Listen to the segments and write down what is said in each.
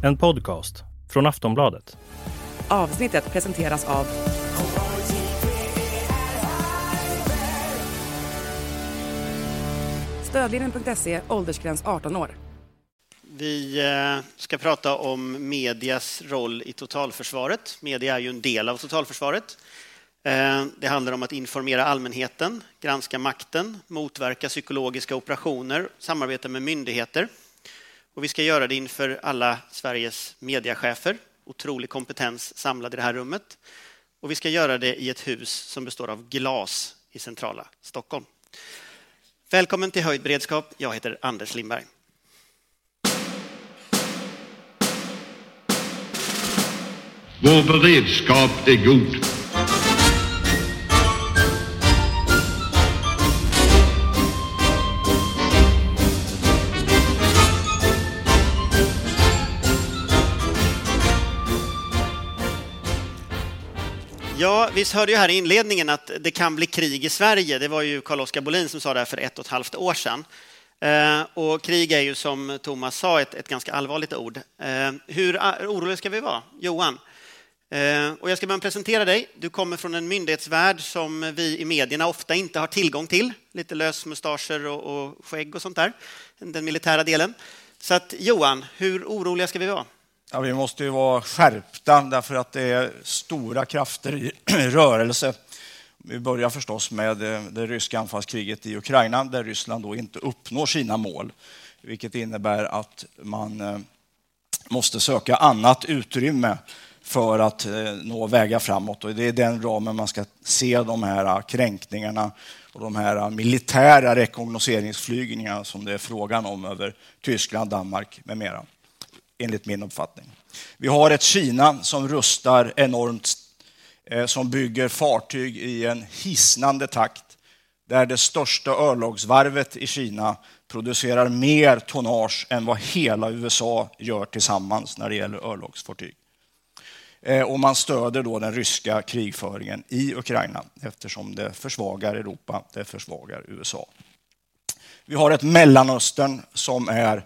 En podcast från Aftonbladet. Avsnittet presenteras av Stödlinjen.se, åldersgräns 18 år. Vi ska prata om medias roll i totalförsvaret. Media är ju en del av totalförsvaret. Det handlar om att informera allmänheten, granska makten, motverka psykologiska operationer, samarbeta med myndigheter. Och vi ska göra det inför alla Sveriges mediechefer. Otrolig kompetens samlad i det här rummet. Och vi ska göra det i ett hus som består av glas i centrala Stockholm. Välkommen till Höjd beredskap. Jag heter Anders Lindberg. Vår beredskap är god. Ja, vi hörde ju här i inledningen att det kan bli krig i Sverige. Det var ju Carl-Oskar Bolin som sa det här för 1,5 år sedan. Och krig är ju, som Thomas sa, ett ganska allvarligt ord. Hur oroliga ska vi vara? Johan. Och jag ska börja presentera dig. Du kommer från en myndighetsvärld som vi i medierna ofta inte har tillgång till. Lite lösmustascher och skägg och sånt där. Den militära delen. Så att Johan, hur oroliga ska vi vara? Ja, vi måste ju vara skärpta därför att det är stora krafter i rörelse. Vi börjar förstås med det ryska anfallskriget i Ukraina där Ryssland då inte uppnår sina mål. Vilket innebär att man måste söka annat utrymme för att nå vägar framåt. Och det är den ramen man ska se de här kränkningarna och de här militära rekognoseringsflygningarna som det är frågan om över Tyskland, Danmark med mera. Enligt min uppfattning. Vi har ett Kina som rustar enormt, som bygger fartyg i en hisnande takt. Där det största örlogsvarvet i Kina producerar mer tonnage än vad hela USA gör tillsammans när det gäller örlogsfartyg. Och man stöder då den ryska krigföringen i Ukraina eftersom det försvagar Europa, det försvagar USA. Vi har ett Mellanöstern som är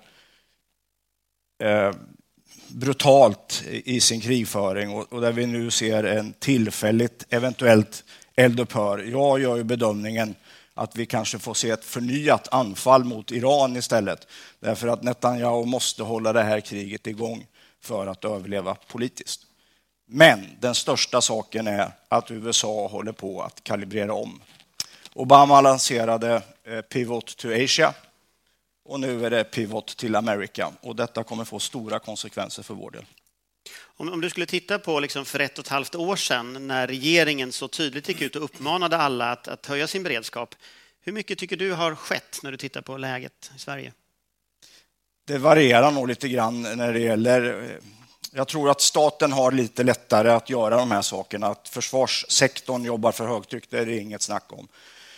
brutalt i sin krigföring och där vi nu ser en tillfälligt eventuellt eldupphör. Jag gör ju bedömningen att vi kanske får se ett förnyat anfall mot Iran istället. Därför att Netanyahu måste hålla det här kriget igång för att överleva politiskt. Men den största saken är att USA håller på att kalibrera om. Obama lanserade Pivot to Asia. Och nu är det Pivot till Amerika. Och detta kommer få stora konsekvenser för vår del. Om du skulle titta på liksom för 1,5 år sedan när regeringen så tydligt gick ut och uppmanade alla att höja sin beredskap. Hur mycket tycker du har skett när du tittar på läget i Sverige? Det varierar nog lite grann när det gäller... Jag tror att staten har lite lättare att göra de här sakerna. Att försvarssektorn jobbar för högtryck, det är det inget snack om.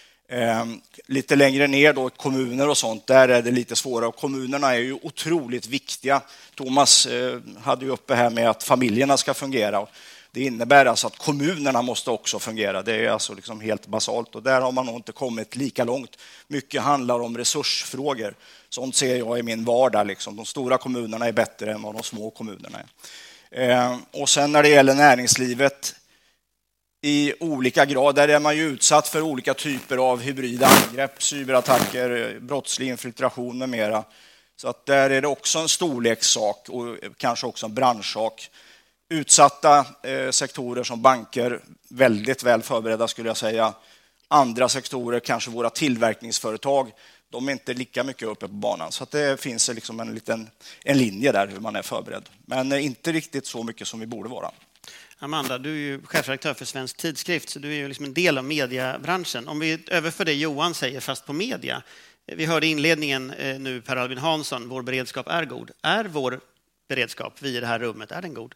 Lite längre ner då kommuner och sånt, där är det lite svårare och kommunerna är ju otroligt viktiga. Thomas hade ju uppe här med att familjerna ska fungera. Det innebär alltså att kommunerna måste också fungera. Det är alltså liksom helt basalt och där har man nog inte kommit lika långt. Mycket handlar om resursfrågor. Sånt ser jag i min vardag. Liksom. De stora kommunerna är bättre än vad de små kommunerna är. Och sen när det gäller näringslivet i olika grad, där är man ju utsatt för olika typer av hybrida angrepp, cyberattacker, brottslig infiltration med mera. Så att där är det också en storlekssak och kanske också en branschsak. Utsatta sektorer som banker, väldigt väl förberedda skulle jag säga. Andra sektorer, kanske våra tillverkningsföretag, de är inte lika mycket uppe på banan. Så att det finns liksom en linje där hur man är förberedd. Men inte riktigt så mycket som vi borde vara. Amanda, du är ju chefredaktör för Svensk Tidskrift så du är ju liksom en del av mediebranschen. Om vi överför det Johan säger fast på media. Vi hörde i inledningen nu Per Albin Hansson, vår beredskap är god. Är vår beredskap, vi i det här rummet, är den god?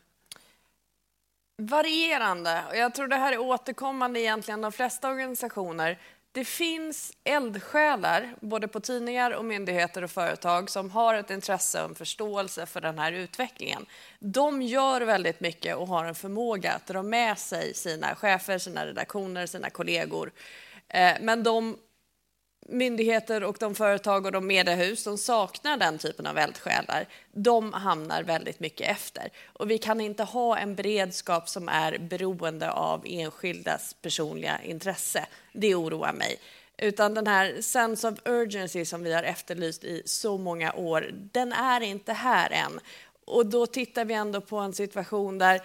Varierande. Och jag tror det här är återkommande egentligen de flesta organisationer. Det finns eldsjälar, både på tidningar och myndigheter och företag, som har ett intresse och en förståelse för den här utvecklingen. De gör väldigt mycket och har en förmåga att dra med sig sina chefer, sina redaktioner, sina kollegor. Men de myndigheter och de företag och de mediehus som saknar den typen av eldsjälar, de hamnar väldigt mycket efter. Och vi kan inte ha en beredskap som är beroende av enskildas personliga intresse. Det oroar mig. Utan den här sense of urgency som vi har efterlyst i så många år, den är inte här än. Och då tittar vi ändå på en situation där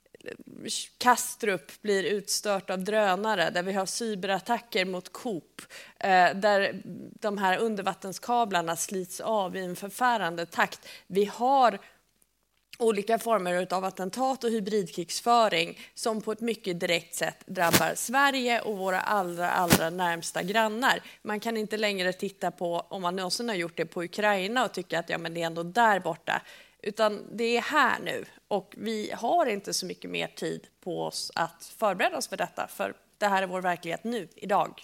Kastrup blir utstört av drönare, där vi har cyberattacker mot Coop, där de här undervattenskablarna slits av i en förfärande takt. Vi har olika former av attentat och hybridkrigsföring som på ett mycket direkt sätt drabbar Sverige och våra allra närmsta grannar. Man kan inte längre titta på, om man någonsin har gjort det, på Ukraina och tycka att ja, men det är ändå där borta. Utan det är här nu och vi har inte så mycket mer tid på oss att förbereda oss för detta. För det här är vår verklighet nu, idag.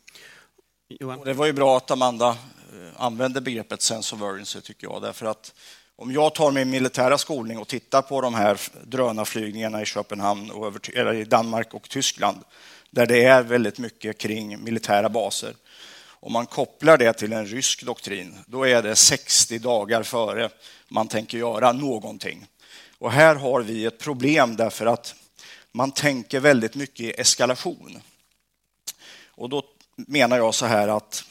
Och det var ju bra att Amanda använde begreppet sense of urgency, tycker jag. Därför att om jag tar min militära skolning och tittar på de här drönarflygningarna i Köpenhamn och eller i Danmark och Tyskland, där det är väldigt mycket kring militära baser. Om man kopplar det till en rysk doktrin, då är det 60 dagar före man tänker göra någonting. Och här har vi ett problem därför att man tänker väldigt mycket i eskalation. Och då menar jag så här att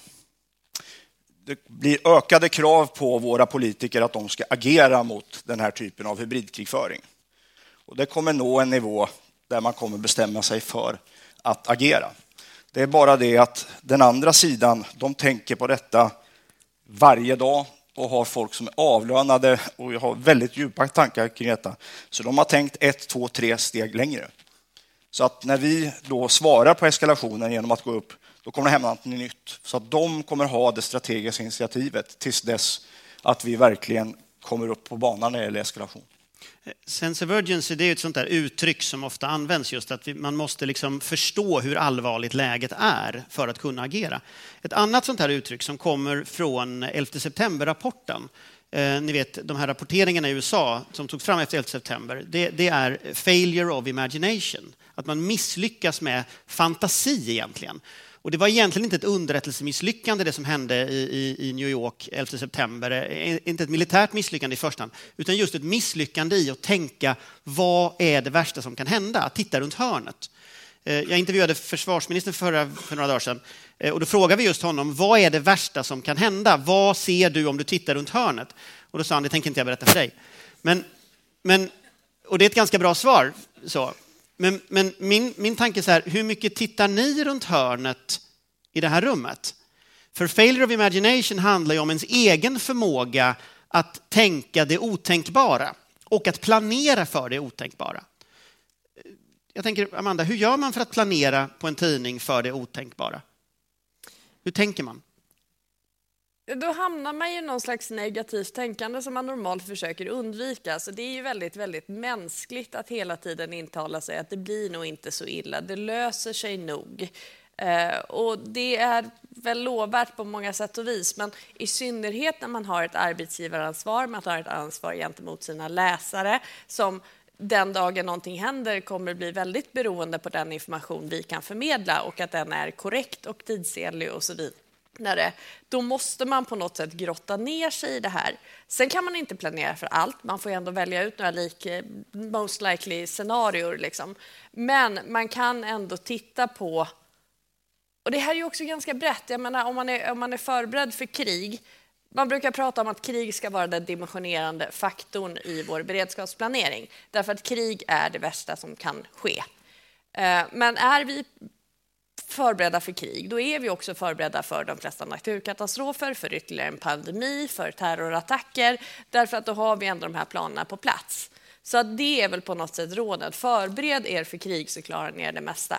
det blir ökade krav på våra politiker att de ska agera mot den här typen av hybridkrigföring. Och det kommer nå en nivå där man kommer bestämma sig för att agera. Det är bara det att den andra sidan, de tänker på detta varje dag och har folk som är avlönade och har väldigt djupa tankar kring detta. Så de har tänkt 1, 2, 3 steg längre. Så att när vi då svarar på eskalationen genom att gå upp, då kommer det hända något nytt. Så att de kommer ha det strategiska initiativet tills dess att vi verkligen kommer upp på banan när det gäller eskalation. Sense of urgency, det är ett sånt där uttryck som ofta används, just att man måste liksom förstå hur allvarligt läget är för att kunna agera. Ett annat sånt här uttryck som kommer från 11 september-rapporten, ni vet de här rapporteringarna i USA som togs fram efter 11 september, det är failure of imagination. Att man misslyckas med fantasi egentligen. Och det var egentligen inte ett underrättelsemisslyckande det som hände i New York 11 september. Inte ett militärt misslyckande i första hand, utan just ett misslyckande i att tänka vad är det värsta som kan hända? Att titta runt hörnet. Jag intervjuade försvarsministern för några dagar sedan och då frågade vi just honom, vad är det värsta som kan hända? Vad ser du om du tittar runt hörnet? Och då sa han, det tänker inte jag berätta för dig. Och det är ett ganska bra svar. Så. Men min tanke är så här, hur mycket tittar ni runt hörnet i det här rummet? För failure of imagination handlar ju om ens egen förmåga att tänka det otänkbara och att planera för det otänkbara. Jag tänker, Amanda, hur gör man för att planera på en tidning för det otänkbara? Hur tänker man? Då hamnar man i någon slags negativt tänkande som man normalt försöker undvika. Så det är ju väldigt, väldigt mänskligt att hela tiden intala sig att det blir nog inte så illa. Det löser sig nog. Och det är väl lovvärt på många sätt och vis. Men i synnerhet när man har ett arbetsgivaransvar, man har ett ansvar gentemot sina läsare som den dagen någonting händer kommer att bli väldigt beroende på den information vi kan förmedla och att den är korrekt och tidsenlig och så vidare. Då måste man på något sätt grotta ner sig i det här. Sen kan man inte planera för allt. Man får ändå välja ut några most likely scenarier. Liksom. Men man kan ändå titta på... Och det här är ju också ganska brett. Jag menar, om man är förberedd för krig. Man brukar prata om att krig ska vara den dimensionerande faktorn i vår beredskapsplanering. Därför att krig är det värsta som kan ske. Men är vi förberedda för krig, då är vi också förberedda för de flesta naturkatastrofer, för ytterligare en pandemi, för terrorattacker, därför att då har vi ändå de här planerna på plats. Så att det är väl på något sätt rådet. Förbered er för krig så klarar ni er det mesta.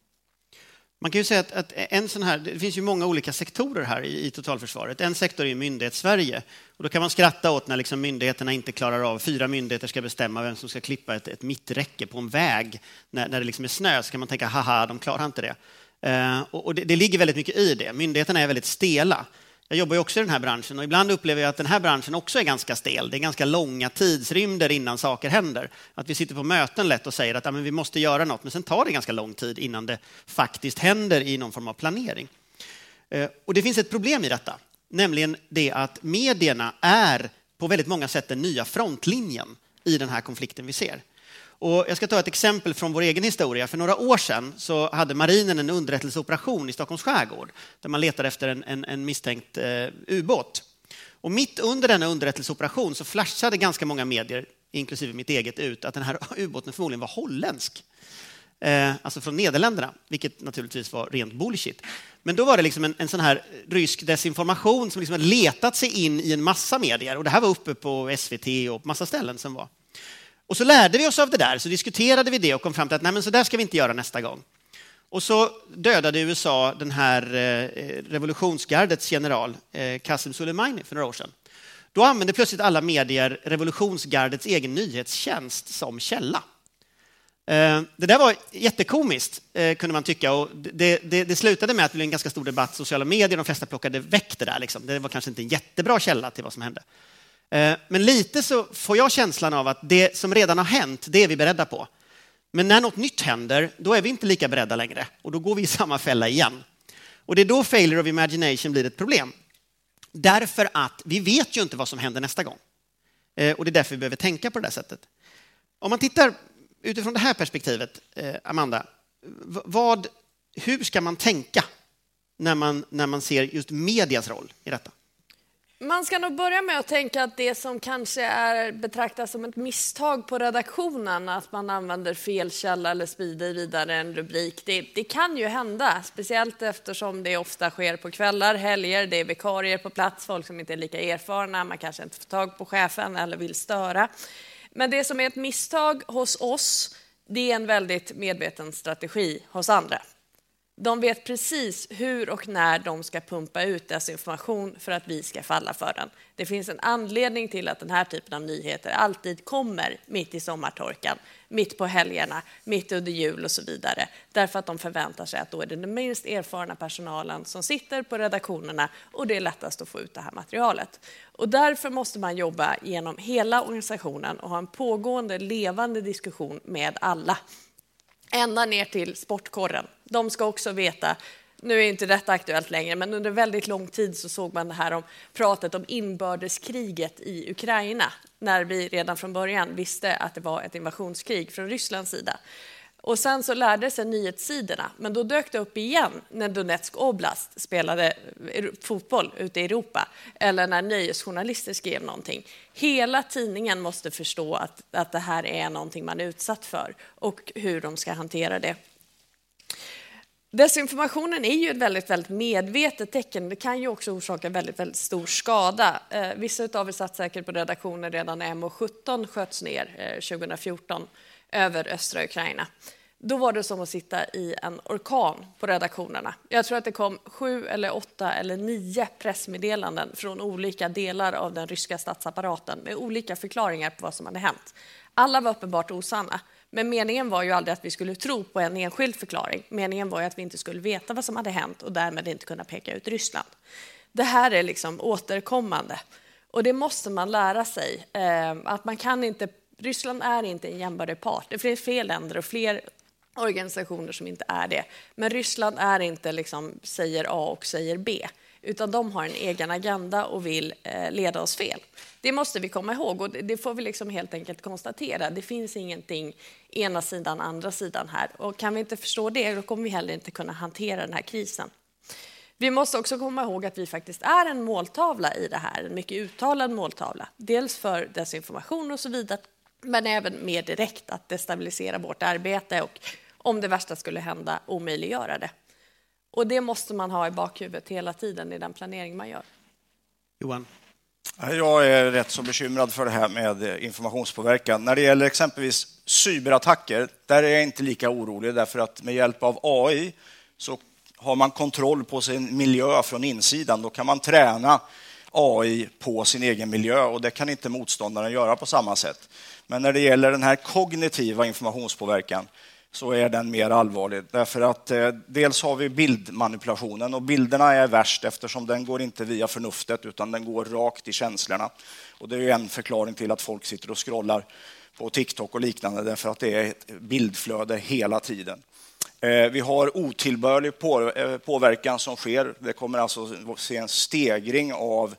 Man kan ju säga att en sån här, det finns ju många olika sektorer här i totalförsvaret. En sektor är myndighets-Sverige. Och då kan man skratta åt när liksom myndigheterna inte klarar av, 4 myndigheter ska bestämma vem som ska klippa ett mitträcke på en väg. När det liksom är snö så kan man tänka, haha, de klarar inte det. Och det ligger väldigt mycket i det. Myndigheterna är väldigt stela. Jag jobbar ju också i den här branschen och ibland upplever jag att den här branschen också är ganska stel. Det är ganska långa tidsrymder innan saker händer. Att vi sitter på möten lätt och säger att ja, men vi måste göra något, men sen tar det ganska lång tid innan det faktiskt händer i någon form av planering. Och det finns ett problem i detta, nämligen det att medierna är på väldigt många sätt den nya frontlinjen i den här konflikten vi ser. Och jag ska ta ett exempel från vår egen historia. För några år sedan så hade marinen en underrättelseoperation i Stockholms skärgård där man letade efter en misstänkt ubåt. Och mitt under denna underrättelseoperation så flashade ganska många medier, inklusive mitt eget, ut att den här ubåten förmodligen var holländsk. Alltså från Nederländerna, vilket naturligtvis var rent bullshit. Men då var det liksom en sån här rysk desinformation som liksom letat sig in i en massa medier. Och det här var uppe på SVT och på massa ställen som var. Och så lärde vi oss av det där, så diskuterade vi det och kom fram till att nej, men så där ska vi inte göra nästa gång. Och så dödade USA den här revolutionsgardets general Qasem Soleimani för några år sedan. Då använde plötsligt alla medier revolutionsgardets egen nyhetstjänst som källa. Det där var jättekomiskt, kunde man tycka. Och det slutade med att det blev en ganska stor debatt i sociala medier. De flesta plockade väck det där. Liksom. Det var kanske inte en jättebra källa till vad som hände. Men lite så får jag känslan av att det som redan har hänt, det är vi beredda på. Men när något nytt händer, då är vi inte lika beredda längre. Och då går vi i samma fälla igen. Och det är då failure of imagination blir ett problem. Därför att vi vet ju inte vad som händer nästa gång. Och det är därför vi behöver tänka på det där sättet. Om man tittar utifrån det här perspektivet, Amanda, hur ska man tänka när man ser just medias roll i detta? Man ska nog börja med att tänka att det som kanske är betraktas som ett misstag på redaktionen, att man använder fel källa eller sprider vidare en rubrik, det kan ju hända, speciellt eftersom det ofta sker på kvällar, helger, det är vikarier på plats, folk som inte är lika erfarna, man kanske inte får tag på chefen eller vill störa. Men det som är ett misstag hos oss, det är en väldigt medveten strategi hos andra. De vet precis hur och när de ska pumpa ut desinformation för att vi ska falla för den. Det finns en anledning till att den här typen av nyheter alltid kommer mitt i sommartorkan, mitt på helgerna, mitt under jul och så vidare. Därför att de förväntar sig att då är det den minst erfarna personalen som sitter på redaktionerna och det är lättast att få ut det här materialet. Och därför måste man jobba genom hela organisationen och ha en pågående, levande diskussion med alla. Ända ner till sportkorren. De ska också veta, nu är inte detta aktuellt längre, men under väldigt lång tid så såg man det här om pratet om inbördeskriget i Ukraina, när vi redan från början visste att det var ett invasionskrig från Rysslands sida. Och sen så lärde sig nyhetssidorna, men då dök det upp igen när Donetsk Oblast spelade fotboll ute i Europa eller när nöjesjournalister skrev någonting. Hela tidningen måste förstå att det här är någonting man är utsatt för och hur de ska hantera det. Desinformationen är ju ett väldigt, väldigt medvetet tecken. Det kan ju också orsaka väldigt, väldigt stor skada. Vissa av er satt säkert på redaktioner redan när MH17 sköts ner 2014 över östra Ukraina. Då var det som att sitta i en orkan på redaktionerna. Jag tror att det kom 7 eller 8 eller 9 pressmeddelanden från olika delar av den ryska statsapparaten med olika förklaringar på vad som hade hänt. Alla var uppenbart osanna. Men meningen var ju aldrig att vi skulle tro på en enskild förklaring. Meningen var ju att vi inte skulle veta vad som hade hänt och därmed inte kunna peka ut Ryssland. Det här är liksom återkommande. Och det måste man lära sig. Att man kan inte, Ryssland är inte en jämbördig part. Det finns fler länder och fler organisationer som inte är det. Men Ryssland är inte liksom säger A och säger B. Utan de har en egen agenda och vill leda oss fel. Det måste vi komma ihåg och det får vi liksom helt enkelt konstatera. Det finns ingenting ena sidan, andra sidan här. Och kan vi inte förstå det, då kommer vi heller inte kunna hantera den här krisen. Vi måste också komma ihåg att vi faktiskt är en måltavla i det här. En mycket uttalad måltavla. Dels för desinformation och så vidare. Men även mer direkt att destabilisera vårt arbete och om det värsta skulle hända omöjliggöra det. Och det måste man ha i bakhuvudet hela tiden i den planering man gör. Johan? Jag är rätt så bekymrad för det här med informationspåverkan. När det gäller exempelvis cyberattacker, där är jag inte lika orolig därför att med hjälp av AI så har man kontroll på sin miljö från insidan. Då kan man träna AI på sin egen miljö och det kan inte motståndaren göra på samma sätt. Men när det gäller den här kognitiva informationspåverkan så är den mer allvarlig. Därför att dels har vi bildmanipulationen och bilderna är värst eftersom den går inte via förnuftet utan den går rakt i känslorna. Och det är ju en förklaring till att folk sitter och scrollar på TikTok och liknande därför att det är ett bildflöde hela tiden. Vi har otillbörlig påverkan som sker. Det kommer alltså se en stegring av...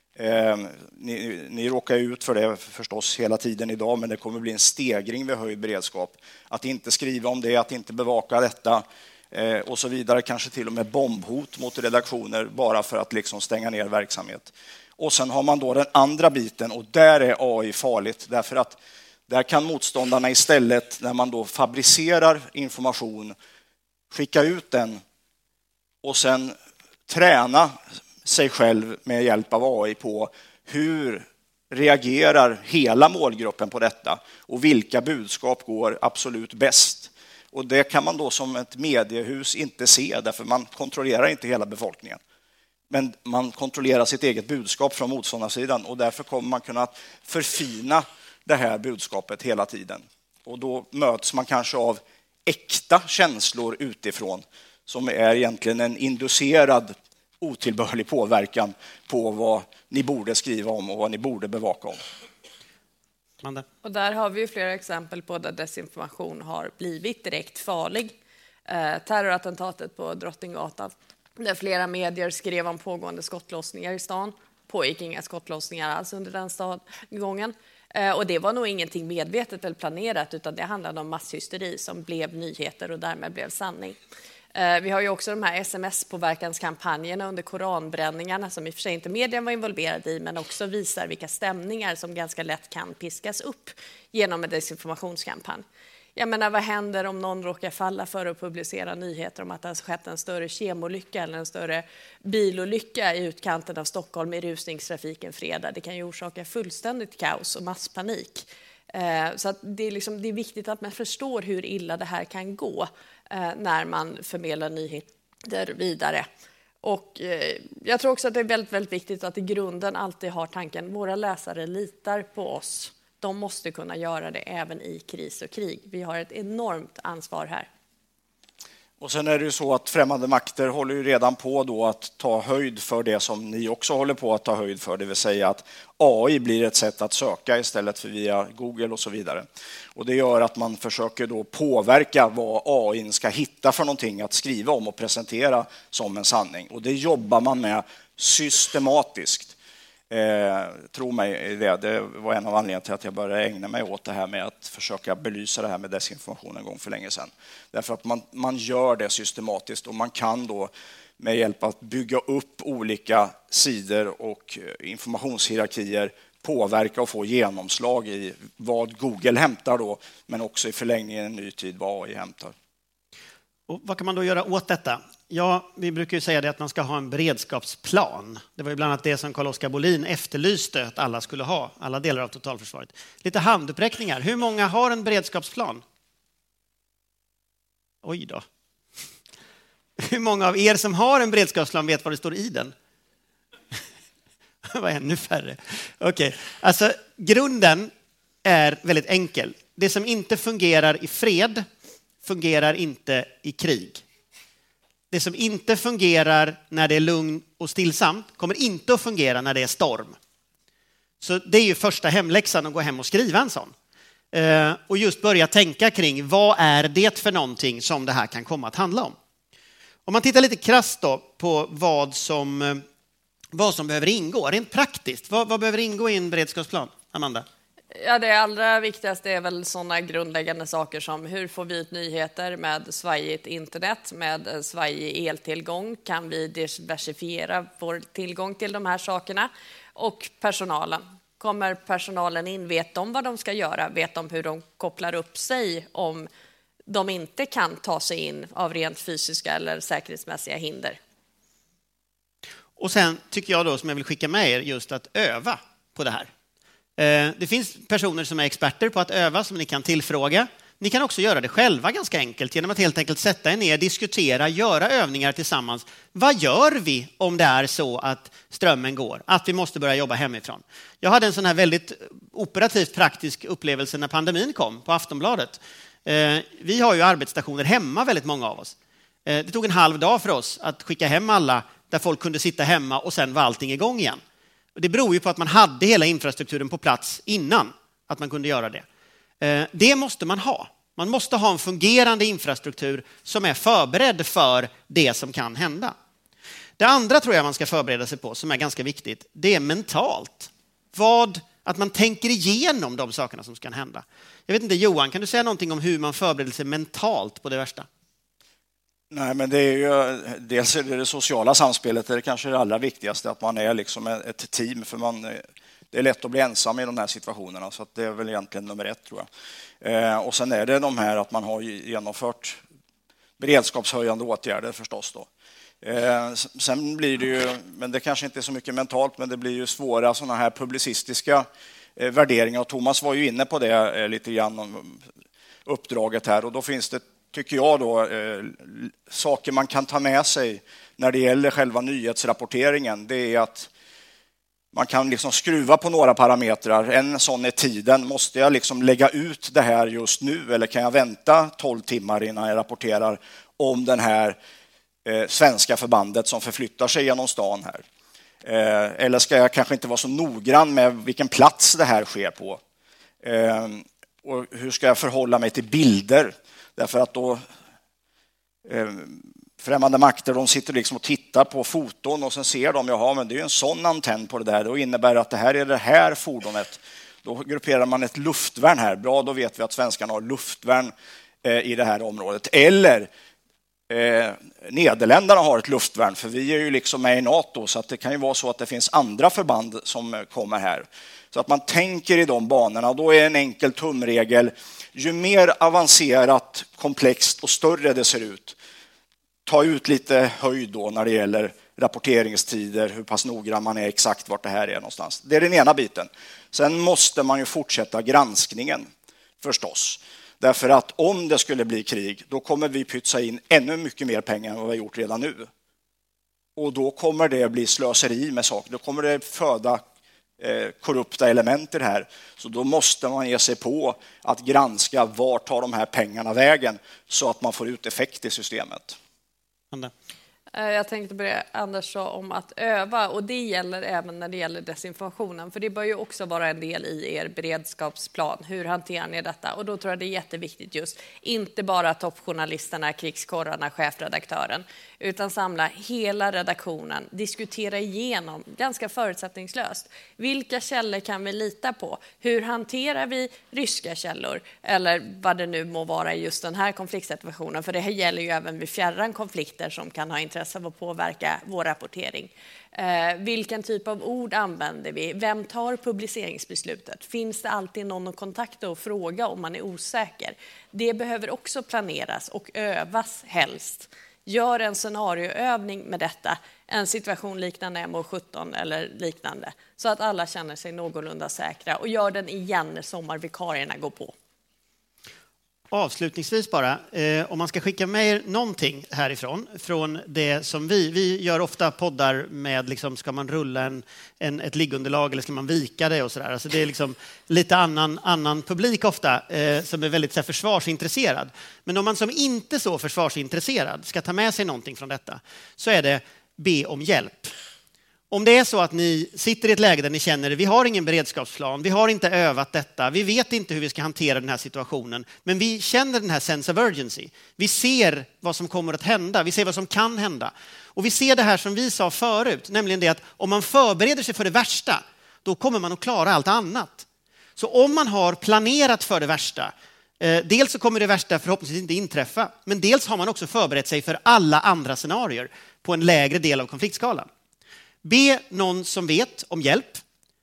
Ni råkar ut för det förstås hela tiden idag, men det kommer bli en stegring vid höjd beredskap. Att inte skriva om det, att inte bevaka detta och så vidare. Kanske till och med bombhot mot redaktioner bara för att liksom stänga ner verksamhet. Och sen har man då den andra biten, och där är AI farligt. Därför att där kan motståndarna istället, när man då fabricerar information, skicka ut den och sen träna sig själv med hjälp av AI på hur reagerar hela målgruppen på detta och vilka budskap går absolut bäst. Och det kan man då som ett mediehus inte se, därför man kontrollerar inte hela befolkningen. Men man kontrollerar sitt eget budskap från motståndarsidan, och därför kommer man kunna förfina det här budskapet hela tiden. Och då möts man kanske av äkta känslor utifrån som är egentligen en inducerad otillbörlig påverkan på vad ni borde skriva om och vad ni borde bevaka om. Och där har vi ju flera exempel på där desinformation har blivit direkt farlig. Terrorattentatet på Drottninggatan, där flera medier skrev om pågående skottlossningar i stan. Pågick inga skottlossningar alls under den gången. Och det var nog ingenting medvetet eller planerat, utan det handlade om masshysteri som blev nyheter och därmed blev sanning. Vi har ju också de här sms-påverkanskampanjerna under koranbränningarna som i och för sig inte medien var involverade i, men också visar vilka stämningar som ganska lätt kan piskas upp genom en desinformationskampanj. Jag menar, vad händer om någon råkar falla för att publicera nyheter om att det har skett en större kemolycka eller en större bilolycka i utkanten av Stockholm i rusningstrafiken fredag? Det kan ju orsaka fullständigt kaos och masspanik. Så att det är viktigt att man förstår hur illa det här kan gå när man förmedlar nyheter vidare. Och jag tror också att det är väldigt, väldigt viktigt att i grunden alltid har tanken: våra läsare litar på oss. De måste kunna göra det även i kris och krig. Vi har ett enormt ansvar här. Och sen är det ju så att främmande makter håller ju redan på då att ta höjd för det som ni också håller på att ta höjd för, det vill säga att AI blir ett sätt att söka istället för via Google och så vidare. Och det gör att man försöker då påverka vad AI ska hitta för någonting att skriva om och presentera som en sanning. Och det jobbar man med systematiskt. Tro mig, det var en av anledningarna till att jag började ägna mig åt det här med att försöka belysa det här med desinformation en gång för länge sedan. Därför att man gör det systematiskt, och man kan då med hjälp av att bygga upp olika sidor och informationshierarkier påverka och få genomslag i vad Google hämtar då, men också i förlängningen en ny tid vad AI hämtar. Och vad kan man då göra åt detta? Ja, vi brukar ju säga det att man ska ha en beredskapsplan. Det var ju bland annat det som Carl-Oskar Bolin efterlyste att alla skulle ha, alla delar av totalförsvaret. Lite handuppräckningar. Hur många har en beredskapsplan? Oj då. Hur många av er som har en beredskapsplan vet vad det står i den? Det var ännu färre. Okej. Alltså, grunden är väldigt enkel. Det som inte fungerar i fred fungerar inte i krig. Det som inte fungerar när det är lugn och stillsamt kommer inte att fungera när det är storm. Så det är ju första hemläxan, att gå hem och skriva en sån. Och just börja tänka kring vad är det för någonting som det här kan komma att handla om. Om man tittar lite krasst då på vad som behöver ingå, rent praktiskt. Vad behöver ingå i en beredskapsplan, Amanda? Ja, det allra viktigaste är väl sådana grundläggande saker som hur får vi ut nyheter med svajigt internet, med svajig eltillgång? Kan vi diversifiera vår tillgång till de här sakerna? Och personalen. Kommer personalen in? Vet de vad de ska göra? Vet de hur de kopplar upp sig om de inte kan ta sig in av rent fysiska eller säkerhetsmässiga hinder? Och sen tycker jag då, som jag vill skicka med er, just att öva på det här. Det finns personer som är experter på att öva som ni kan tillfråga. Ni kan också göra det själva ganska enkelt genom att helt enkelt sätta er ner, diskutera, göra övningar tillsammans. Vad gör vi om det är så att strömmen går? Att vi måste börja jobba hemifrån. Jag hade en sån här väldigt operativt praktisk upplevelse när pandemin kom på Aftonbladet. Vi har ju arbetsstationer hemma, väldigt många av oss. Det tog en halv dag för oss att skicka hem alla där folk kunde sitta hemma och sen var allting igång igen. Det beror ju på att man hade hela infrastrukturen på plats innan att man kunde göra det. Det måste man ha. Man måste ha en fungerande infrastruktur som är förberedd för det som kan hända. Det andra tror jag man ska förbereda sig på, som är ganska viktigt, det är mentalt. Att man tänker igenom de sakerna som ska hända. Jag vet inte, Johan, kan du säga någonting om hur man förbereder sig mentalt på det värsta? Nej, men det är ju dels är det sociala samspelet, det är kanske det allra viktigaste, att man är liksom ett team, för det är lätt att bli ensam i de här situationerna, så att det är väl egentligen nummer 1 tror jag. Och sen är det de här att man har genomfört beredskapshöjande åtgärder förstås då. Sen blir det ju, men det kanske inte är så mycket mentalt, men det blir ju svåra sådana här publicistiska värderingar, och Thomas var ju inne på det lite grann om uppdraget här, och då finns det, tycker jag då, saker man kan ta med sig när det gäller själva nyhetsrapporteringen. Det är att man kan liksom skruva på några parametrar. En sån är tiden. Måste jag liksom lägga ut det här just nu, eller kan jag vänta 12 timmar innan jag rapporterar om den här svenska förbandet som förflyttar sig genom stan här? Eller ska jag kanske inte vara så noggrann med vilken plats det här sker på? Och hur ska jag förhålla mig till bilder? Därför att då främmande makter, de sitter liksom och tittar på foton, och sen ser de, jaha, men det är ju en sån antenn på det där. Då innebär att det här är det här fordonet. Då grupperar man ett luftvärn här. Bra, då vet vi att svenskarna har luftvärn i det här området. Eller Nederländerna har ett luftvärn, för vi är ju liksom med i NATO, så att det kan ju vara så att det finns andra förband som kommer här. Så att man tänker i de banorna. Då är en enkel tumregel: ju mer avancerat, komplext och större det ser ut, ta ut lite höjd då när det gäller rapporteringstider, hur pass noggrann man är exakt vart det här är någonstans. Det är den ena biten. Sen måste man ju fortsätta granskningen förstås. Därför att om det skulle bli krig, då kommer vi pytsa in ännu mycket mer pengar än vad vi har gjort redan nu. Och då kommer det bli slöseri med saker. Då kommer det föda korrupta element i det här. Så då måste man ge sig på att granska vart tar de här pengarna vägen, så att man får ut effekt i systemet. Jag tänkte börja, Anders, om att öva, och det gäller även när det gäller desinformationen, för det bör ju också vara en del i er beredskapsplan. Hur hanterar ni detta? Och då tror jag det är jätteviktigt just, inte bara toppjournalisterna, krigskorrarna, chefredaktören, utan samla hela redaktionen, diskutera igenom ganska förutsättningslöst. Vilka källor kan vi lita på? Hur hanterar vi ryska källor? Eller vad det nu må vara i just den här konfliktsituationen, för det här gäller ju även vid fjärran konflikter som kan ha intresse av att påverka vår rapportering. Vilken typ av ord använder vi? Vem tar publiceringsbeslutet? Finns det alltid någon att kontakta och fråga om man är osäker? Det behöver också planeras och övas helst. Gör en scenarioövning med detta, en situation liknande MH17 eller liknande, så att alla känner sig någorlunda säkra, och gör den igen när sommarvikarierna går på. Avslutningsvis bara, om man ska skicka med er någonting härifrån, från det som vi gör ofta poddar med, liksom, ska man rulla ett liggunderlag eller ska man vika det och sådär. Alltså det är liksom lite annan publik ofta som är väldigt så här, försvarsintresserad. Men om man som inte är så försvarsintresserad ska ta med sig någonting från detta, så är det be om hjälp. Om det är så att ni sitter i ett läge där ni känner att vi har ingen beredskapsplan, vi har inte övat detta, vi vet inte hur vi ska hantera den här situationen, men vi känner den här sense of urgency. Vi ser vad som kommer att hända, vi ser vad som kan hända. Och vi ser det här som vi sa förut, nämligen det att om man förbereder sig för det värsta, då kommer man att klara allt annat. Så om man har planerat för det värsta, dels så kommer det värsta förhoppningsvis inte inträffa, men dels har man också förberett sig för alla andra scenarier på en lägre del av konfliktskalan. Be någon som vet om hjälp.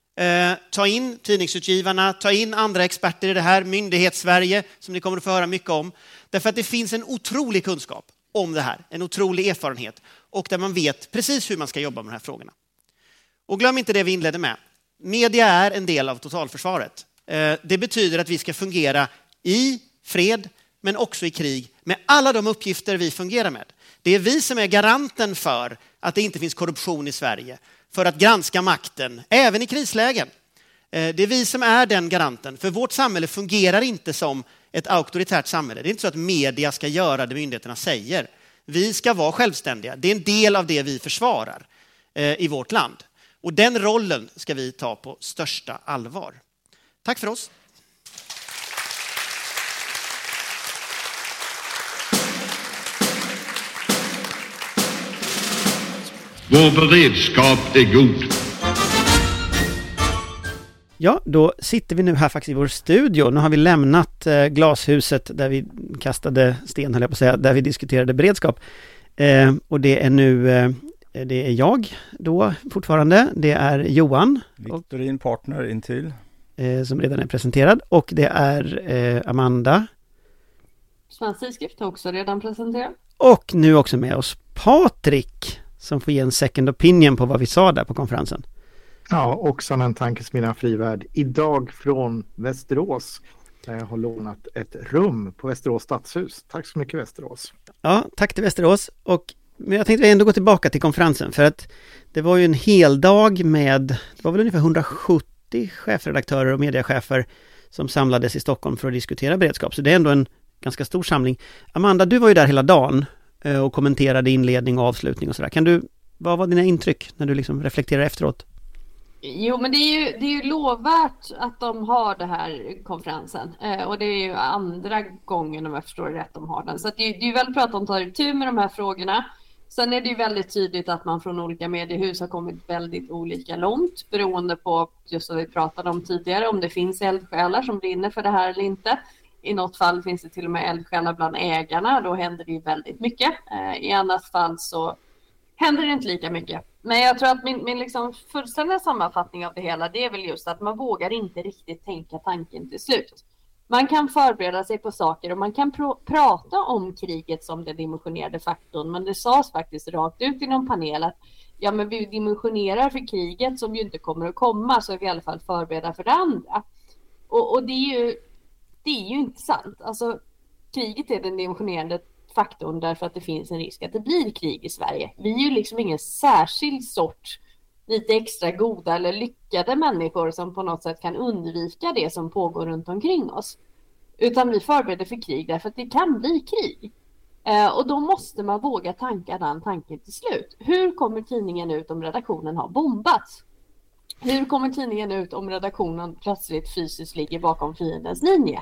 Ta in tidningsutgivarna, ta in andra experter i det här, Myndighetssverige som ni kommer att få höra mycket om. Därför att det finns en otrolig kunskap om det här, en otrolig erfarenhet, och där man vet precis hur man ska jobba med de här frågorna. Och glöm inte det vi inledde med. Media är en del av totalförsvaret. Det betyder att vi ska fungera i fred men också i krig med alla de uppgifter vi fungerar med. Det är vi som är garanten för att det inte finns korruption i Sverige, för att granska makten, även i krislägen. Det är vi som är den garanten, för vårt samhälle fungerar inte som ett auktoritärt samhälle. Det är inte så att media ska göra det myndigheterna säger. Vi ska vara självständiga. Det är en del av det vi försvarar i vårt land. Och den rollen ska vi ta på största allvar. Tack för oss. Vår beredskap är god. Ja, då sitter vi nu här faktiskt i vår studio. Nu har vi lämnat glashuset där vi kastade sten, höll jag på att säga, där vi diskuterade beredskap. Och det är nu, det är jag då fortfarande. Det är Johan. Victorin partner intill. Som redan är presenterad. Och det är Amanda. Svensk tidskrift också redan presenterad. Och nu också med oss Patrik, som får ge en second opinion på vad vi sa där på konferensen. Ja, också en tankesmedjan Frivärd. Idag från Västerås, där jag har lånat ett rum på Västerås stadshus. Tack så mycket Västerås. Ja, tack till Västerås. Men jag tänkte ändå gå tillbaka till konferensen, för att det var ju en hel dag med, det var väl ungefär 170 chefredaktörer och mediechefer som samlades i Stockholm för att diskutera beredskap. Så det är ändå en ganska stor samling. Amanda, du var ju där hela dagen och kommenterade inledning och avslutning och sådär. Vad var dina intryck när du liksom reflekterar efteråt? Jo, men det är ju lovvärt att de har det här konferensen. Och det är ju andra gången, om jag förstår det rätt, de har den. Så att det är ju väldigt bra att de tar tur med de här frågorna. Sen är det ju väldigt tydligt att man från olika mediehus har kommit väldigt olika långt, beroende på, just som vi pratade om tidigare, om det finns eldsjälar som brinner för det här eller inte. I något fall finns det till och med eldsjälar bland ägarna, då händer det ju väldigt mycket. I annat fall så händer det inte lika mycket. Men jag tror att min liksom fullständiga sammanfattning av det hela, det är väl just att man vågar inte riktigt tänka tanken till slut. Man kan förbereda sig på saker och man kan prata om kriget som den dimensionerade faktorn. Men det sades faktiskt rakt ut i någon panel att ja, men vi dimensionerar för kriget som ju inte kommer att komma, så är vi i alla fall förberedda för det andra. Och det är ju inte sant. Alltså, kriget är den dimensionerande faktorn därför att det finns en risk att det blir krig i Sverige. Vi är ju liksom ingen särskild sort lite extra goda eller lyckade människor som på något sätt kan undvika det som pågår runt omkring oss. Utan vi förbereder för krig därför att det kan bli krig. Och då måste man våga tanka den tanken till slut. Hur kommer tidningen ut om redaktionen har bombats? Hur kommer tidningen ut om redaktionen plötsligt fysiskt ligger bakom fiendens linje?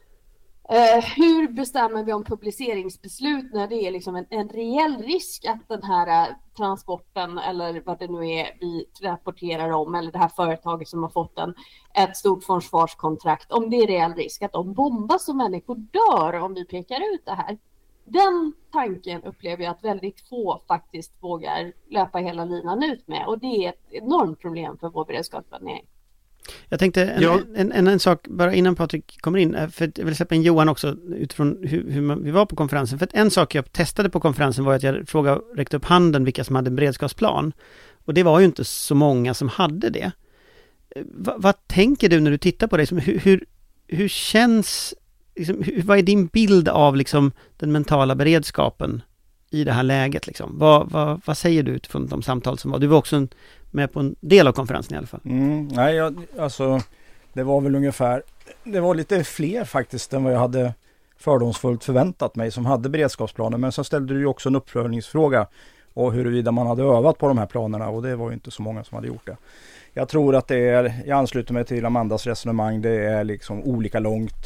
Hur bestämmer vi om publiceringsbeslut när det är liksom en reell risk att den här transporten eller vad det nu är vi rapporterar om, eller det här företaget som har fått ett stort försvarskontrakt, om det är reell risk att de bombas och människor dör om vi pekar ut det här. Den tanken upplever jag att väldigt få faktiskt vågar löpa hela linan ut med, och det är ett enormt problem för vår beredskapsplanering. Jag tänkte en sak bara innan Patrik kommer in, för jag vill släppa in Johan också utifrån hur vi var på konferensen. För att en sak jag testade på konferensen var att jag räckte upp handen vilka som hade en beredskapsplan. Och det var ju inte så många som hade det. Vad tänker du när du tittar på det? Hur känns, liksom, vad är din bild av liksom, den mentala beredskapen i det här läget? Liksom? Vad säger du utifrån de samtal som var? Du var också med på en del av konferensen i alla fall. Alltså det var väl ungefär, det var lite fler faktiskt än vad jag hade fördomsfullt förväntat mig som hade beredskapsplaner, men så ställde du ju också en uppföljningsfråga och huruvida man hade övat på de här planerna, och det var ju inte så många som hade gjort det. Jag tror att jag ansluter mig till Amandas resonemang, det är liksom olika långt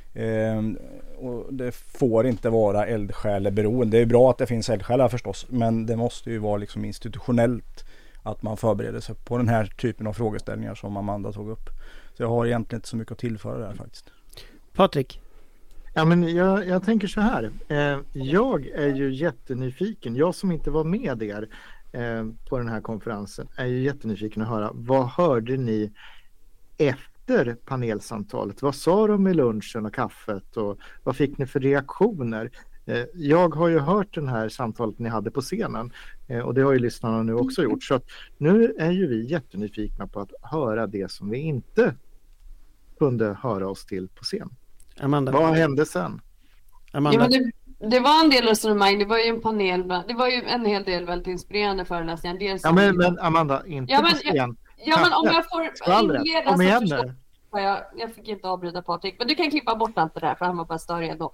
och det får inte vara eldsjäleberoende. Det är bra att det finns eldsjälar förstås, men det måste ju vara liksom institutionellt att man förbereder sig på den här typen av frågeställningar som Amanda tog upp. Så jag har egentligen inte så mycket att tillföra där faktiskt. Patrik? Ja, men jag tänker så här. Jag är ju jättenyfiken. Jag som inte var med er på den här konferensen är ju jättenyfiken att höra. Vad hörde ni efter panelsamtalet? Vad sa de i lunchen och kaffet? Och vad fick ni för reaktioner? Jag har ju hört den här samtalet ni hade på scenen och det har ju lyssnarna nu också gjort. Så att nu är ju vi jättenyfikna på att höra det som vi inte kunde höra oss till på scen. Amanda. Vad hände sen? Amanda. Ja, det var en del resonemang, det var ju en panel, det var ju en hel del väldigt inspirerande föreläsningar. Dels men Amanda, inte på scen. Ja, men om jag får inleda Kom igen så nu. Jag fick inte avbryta Patrik, men du kan klippa bort allt det där för han var bara större ändå.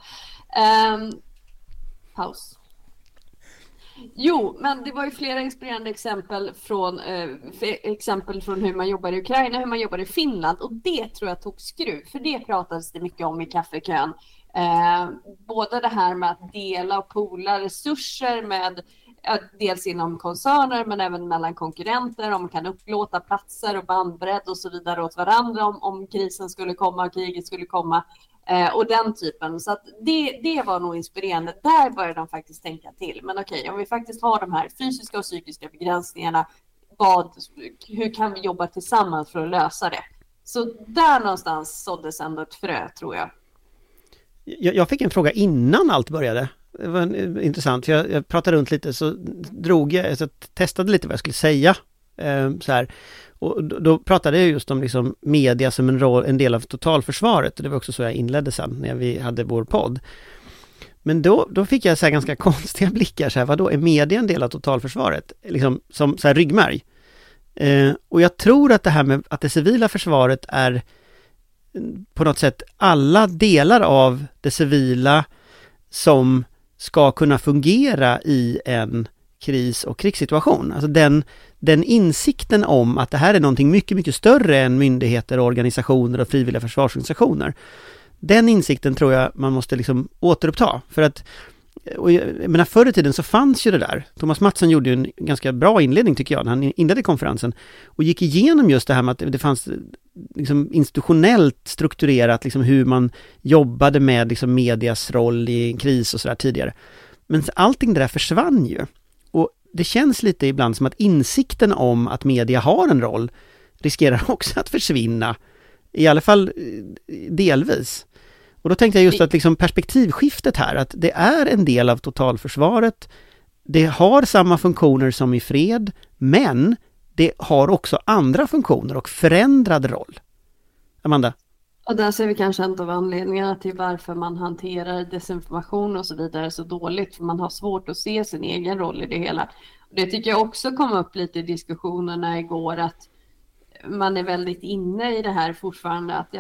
Paus. Jo, men det var ju flera inspirerande exempel från hur man jobbar i Ukraina, hur man jobbar i Finland, och det tror jag tog skruv, för det pratades det mycket om i kaffekön. Både det här med att dela och poola resurser med dels inom koncerner men även mellan konkurrenter, om man kan upplåta platser och bandbredd och så vidare åt varandra om krisen skulle komma och kriget skulle komma och den typen. Så att det var nog inspirerande. Där började de faktiskt tänka till. Men okej, om vi faktiskt har de här fysiska och psykiska begränsningarna, hur kan vi jobba tillsammans för att lösa det? Så där någonstans såddes ändå ett frö, tror jag. Jag fick en fråga innan allt började. Det var intressant, för jag pratade runt lite, så jag testade lite vad jag skulle säga. Så här. Och då pratade jag just om liksom media som en del av totalförsvaret. Det var också så jag inledde sen när vi hade vår podd. Men då fick jag så här ganska konstiga blickar. Så här, vadå, är media en del av totalförsvaret? Liksom, som så här ryggmärg. Och jag tror att det här med att det civila försvaret är på något sätt alla delar av det civila som ska kunna fungera i en kris- och krigssituation. Alltså den insikten om att det här är någonting mycket, mycket större än myndigheter, organisationer och frivilliga försvarsorganisationer. Den insikten tror jag man måste liksom återuppta. För att, och jag menar, förr i tiden så fanns ju det där. Thomas Mattsson gjorde ju en ganska bra inledning, tycker jag, när han inledde konferensen och gick igenom just det här med att det fanns liksom institutionellt strukturerat liksom hur man jobbade med liksom medias roll i en kris och sådär tidigare. Men allting det där försvann ju. Och det känns lite ibland som att insikten om att media har en roll riskerar också att försvinna. I alla fall delvis. Och då tänkte jag just att liksom perspektivskiftet här, att det är en del av totalförsvaret. Det har samma funktioner som i fred, men det har också andra funktioner och förändrad roll. Amanda? Och där ser vi kanske en av anledningarna till varför man hanterar desinformation och så vidare så dåligt. För man har svårt att se sin egen roll i det hela. Och det tycker jag också kom upp lite i diskussionerna igår, att man är väldigt inne i det här fortfarande. Att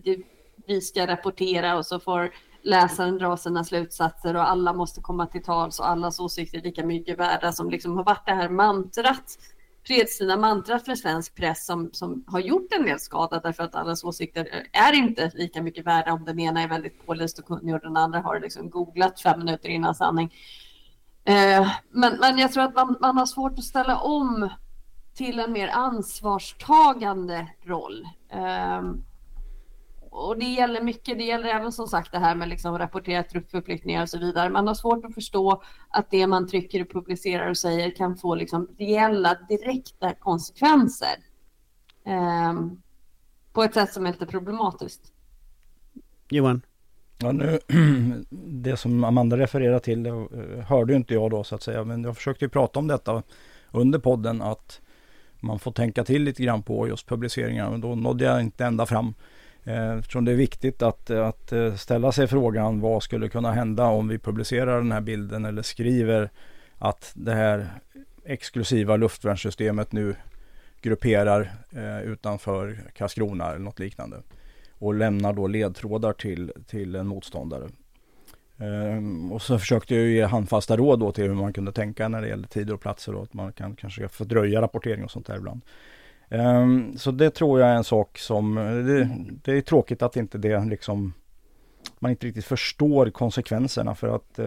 vi ska rapportera och så får läsaren dra sina slutsatser och alla måste komma till tals och allas åsikter är lika mycket värda, som liksom har varit det här fredsfina mantrat för svensk press som har gjort en del skada, därför att allas åsikter är inte lika mycket värda om den ena är väldigt påläst och kunnig och den andra har liksom googlat 5 minuter innan sanning. Men jag tror att man har svårt att ställa om till en mer ansvarstagande roll. Och det gäller mycket, det gäller även som sagt det här med liksom rapportera truppförflyttningar och så vidare. Man har svårt att förstå att det man trycker och publicerar och säger kan få liksom reella, direkta konsekvenser på ett sätt som är lite problematiskt. Johan? Ja, nu, det som Amanda refererar till det hörde ju inte jag då så att säga, men jag försökte ju prata om detta under podden, att man får tänka till lite grann på just publiceringar, men då nådde jag inte ända fram. Eftersom det är viktigt att ställa sig frågan, vad skulle kunna hända om vi publicerar den här bilden eller skriver att det här exklusiva luftvärnssystemet nu grupperar utanför Karlskrona eller något liknande och lämnar då ledtrådar till en motståndare. Och så försökte jag ge handfasta råd då till hur man kunde tänka när det gäller tider och platser och att man kan kanske fördröja rapportering och sånt där ibland. Så det tror jag är en sak som det är tråkigt att inte det liksom, man inte riktigt förstår konsekvenserna, för att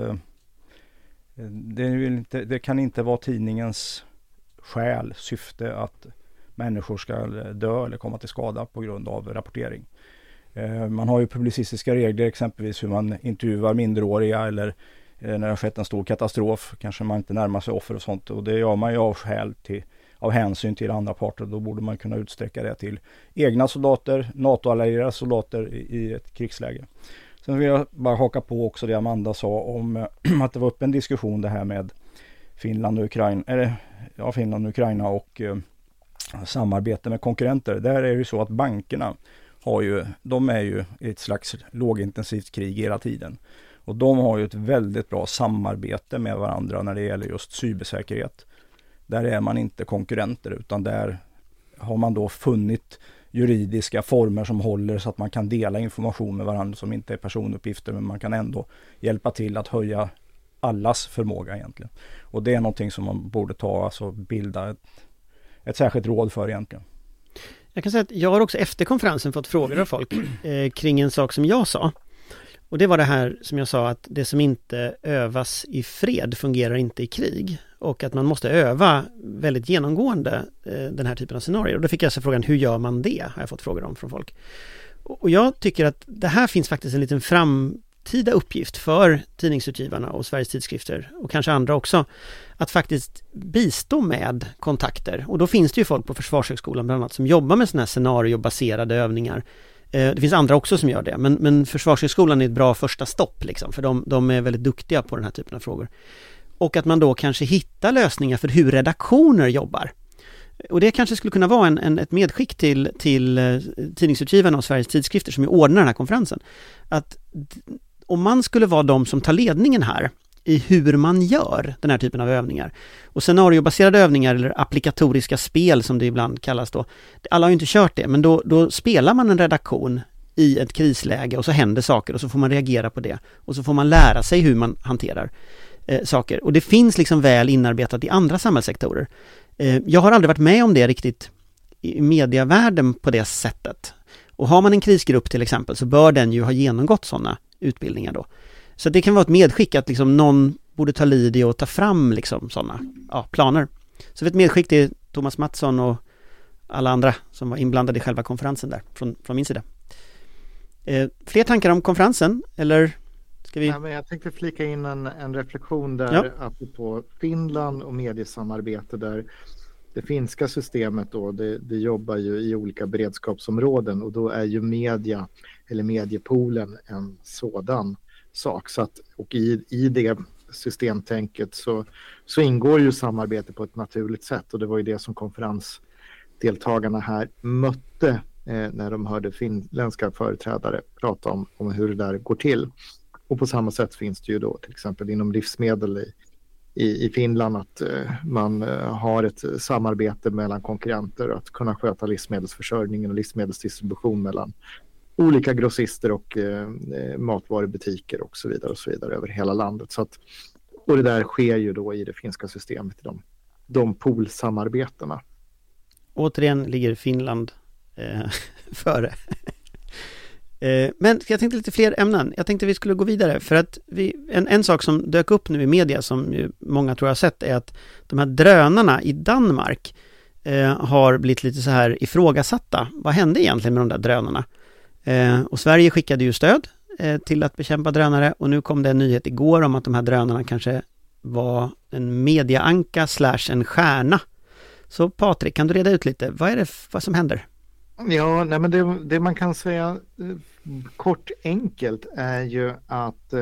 det kan inte vara tidningens syfte att människor ska dö eller komma till skada på grund av rapportering. Man har ju publicistiska regler, exempelvis hur man intervjuar minderåriga, eller när det har skett en stor katastrof kanske man inte närmar sig offer och sånt, och det gör man ju av hänsyn till andra parter. Då borde man kunna utsträcka det till egna soldater, NATO-allierade soldater i ett krigsläge. Sen vill jag bara haka på också det Amanda sa om att det var upp en diskussion det här med Finland och Ukraina och samarbete med konkurrenter. Där är det ju så att bankerna de är ju i ett slags lågintensivt krig hela tiden. Och de har ju ett väldigt bra samarbete med varandra när det gäller just cybersäkerhet. Där är man inte konkurrenter, utan där har man då funnit juridiska former som håller så att man kan dela information med varandra som inte är personuppgifter, men man kan ändå hjälpa till att höja allas förmåga egentligen. Och det är någonting som man borde bilda ett särskilt råd för egentligen. Jag kan säga att jag har också efter konferensen fått frågor av folk kring en sak som jag sa. Och det var det här som jag sa, att det som inte övas i fred fungerar inte i krig. Och att man måste öva väldigt genomgående den här typen av scenarier. Och då fick jag så frågan, hur gör man det? Har jag fått frågor om från folk. Och jag tycker att det här finns faktiskt en liten framtida uppgift för tidningsutgivarna och Sveriges tidskrifter och kanske andra också, att faktiskt bistå med kontakter. Och då finns det ju folk på Försvarshögskolan bland annat som jobbar med sådana här scenariobaserade övningar. Det finns andra också som gör det, men Försvarshögskolan är ett bra första stopp liksom, för de är väldigt duktiga på den här typen av frågor. Och att man då kanske hittar lösningar för hur redaktioner jobbar. Och det kanske skulle kunna vara ett medskick till tidningsutgivarna och Sveriges tidskrifter som ordnar den här konferensen. Att om man skulle vara de som tar ledningen här i hur man gör den här typen av övningar. Och scenariobaserade övningar eller applikatoriska spel som det ibland kallas då. Alla har ju inte kört det, men då spelar man en redaktion i ett krisläge och så händer saker och så får man reagera på det. Och så får man lära sig hur man hanterar saker. Och det finns liksom väl inarbetat i andra samhällssektorer. Jag har aldrig varit med om det riktigt i medievärlden på det sättet. Och har man en krisgrupp till exempel så bör den ju ha genomgått sådana utbildningar då. Så det kan vara ett medskick att liksom någon borde ta lid i och ta fram liksom sådana planer. Så ett medskick till Thomas Mattsson och alla andra som var inblandade i själva konferensen där från min sida. Fler tankar om konferensen eller ska vi... Ja, men jag tänkte flika in en reflektion där apropå Finland och mediesamarbete där det finska systemet då, det jobbar ju i olika beredskapsområden och då är ju media eller mediepoolen en sådan sak. Så att, och i det systemtänket så ingår ju samarbete på ett naturligt sätt och det var ju det som konferensdeltagarna här mötte när de hörde finländska företrädare prata om hur det där går till. Och på samma sätt finns det ju då till exempel inom livsmedel i Finland att man har ett samarbete mellan konkurrenter att kunna sköta livsmedelsförsörjningen och livsmedelsdistribution mellan olika grossister och matvarubutiker och så vidare över hela landet. Så att, och det där sker ju då i det finska systemet, de poolsamarbetena. Återigen ligger Finland före. Men jag tänkte lite fler ämnen. Jag tänkte vi skulle gå vidare för att en sak som dök upp nu i media som ju många tror jag har sett är att de här drönarna i Danmark har blivit lite så här ifrågasatta. Vad hände egentligen med de där drönarna? Och Sverige skickade ju stöd till att bekämpa drönare och nu kom det en nyhet igår om att de här drönarna kanske var en mediaanka / en stjärna. Så Patrik, kan du reda ut lite? Vad som händer? Ja, nej, men det man kan säga kort enkelt är ju att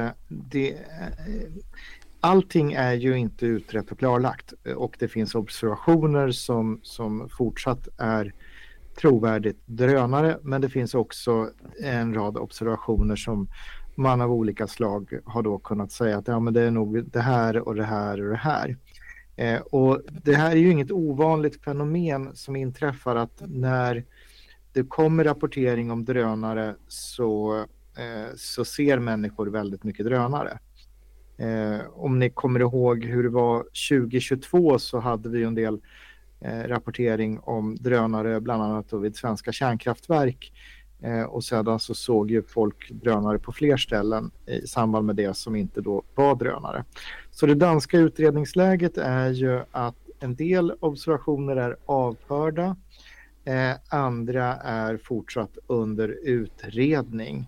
allting är ju inte utrett och klarlagt och det finns observationer som fortsatt är trovärdigt drönare, men det finns också en rad observationer som man av olika slag har då kunnat säga att ja, men det är nog det här och det här och det här. Och det här är ju inget ovanligt fenomen som inträffar att när det kommer rapportering om drönare så ser människor väldigt mycket drönare. Om ni kommer ihåg hur det var 2022 så hade vi en del rapportering om drönare bland annat då vid svenska kärnkraftverk och sedan så såg ju folk drönare på fler ställen i samband med det som inte då var drönare. Så det danska utredningsläget är ju att en del observationer är avförda, andra är fortsatt under utredning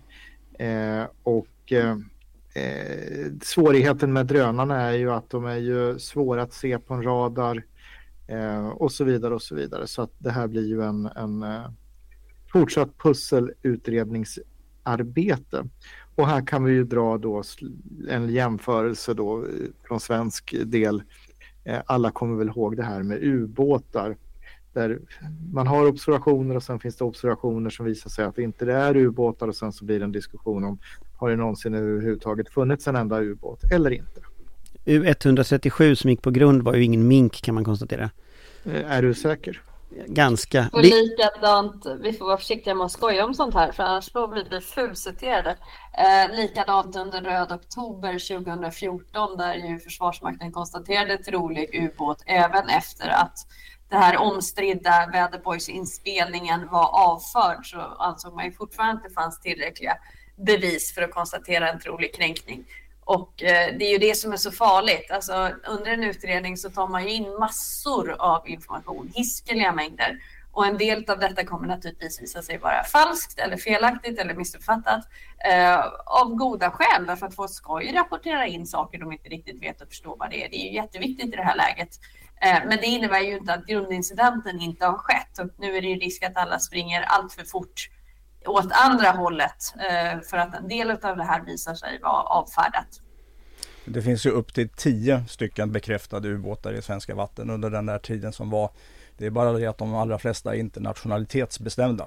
svårigheten med drönarna är ju att de är ju svåra att se på en radar och så vidare och så vidare. Så att det här blir ju en fortsatt pusselutredningsarbete. Och här kan vi ju dra då en jämförelse då från svensk del. Alla kommer väl ihåg det här med ubåtar. Där man har observationer och sen finns det observationer som visar sig att det inte är ubåtar och sen så blir det en diskussion om har det någonsin överhuvudtaget funnits en enda ubåt eller inte. U137 som gick på grund var ju ingen mink kan man konstatera. Är du säker? Ganska. Och likadant, vi får vara försiktiga med att skoja om sånt här för annars får vi bli fulciterade. Likadant under röd oktober 2014 där ju Försvarsmakten konstaterade trolig ubåt även efter att det här omstridda Väderborgsinspelningen var avförd så ansåg man ju fortfarande att det fanns tillräckliga bevis för att konstatera en trolig kränkning. Och det är ju det som är så farligt. Alltså, under en utredning så tar man ju in massor av information, hiskeliga mängder. Och en del av detta kommer naturligtvis visa sig vara falskt eller felaktigt eller missuppfattat av goda skäl. Därför att folk ska ju rapportera in saker de inte riktigt vet och förstår vad det är. Det är ju jätteviktigt i det här läget. Men det innebär ju inte att grundincidenten inte har skett. Och nu är det ju risk att alla springer allt för fort åt andra hållet för att en del av det här visar sig vara avfärdat. Det finns ju upp till 10 stycken bekräftade ubåtar i svenska vatten under den där tiden som var. Det är bara det att de allra flesta är inte nationalitetsbestämda.